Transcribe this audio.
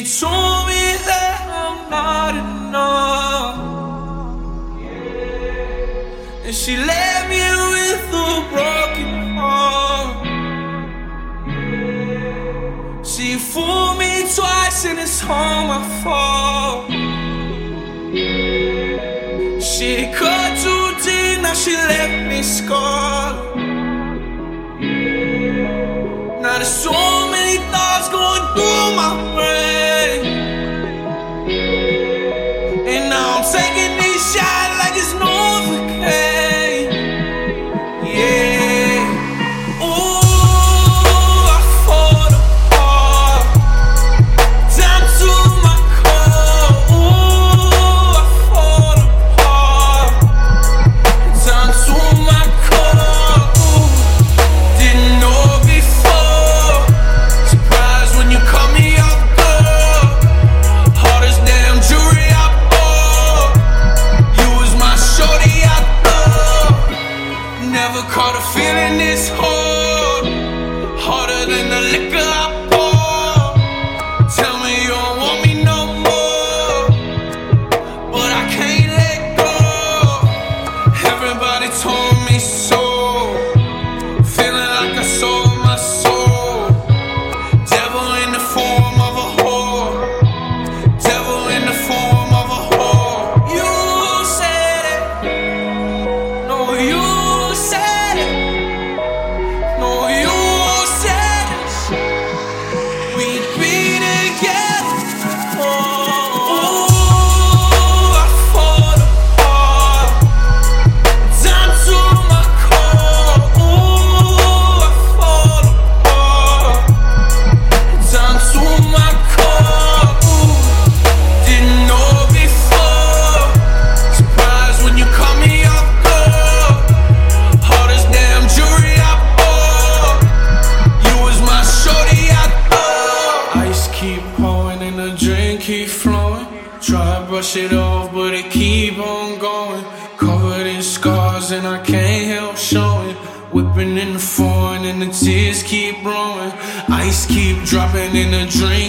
told me that I'm not enough, and she left me with a broken heart. She fooled me twice and it's all my fault. She cut too deep, now she left me scarred. Now there's so many thoughts going through my brain, and now I'm taking these shots like it's Novocaine. Yeah. Ooh, I fall apart, down to my core. Ooh, I fall apart, down to my core. Ooh, didn't know before. Surprised when you caught me off guard. Hardest damn jewelry I bought. You was my shorty I thought. Never caught a feeling this hard. Harder than the liquor I pour. Tell me you don't want me no more, but I can't let go. Everybody told me so. Feeling like I sold my soul. Devil in the form of a whore. Devil in the form of a whore. You said it. No, you said it. No, you said it. We'd be together. Oh, I fall apart, down to my core. Ooh, I fall apart, down to my core. Ooh, didn't know before. Surprised when you caught me off guard. Hardest damn jewelry I bought. You was my shorty I thought. Ice keep pouring and the drink keep flowing. Try to brush it off, but it keep on going. Covered in scars and I can't help showing. Whipping in the foreign and the tears keep blowing. Ice keep dropping and the drink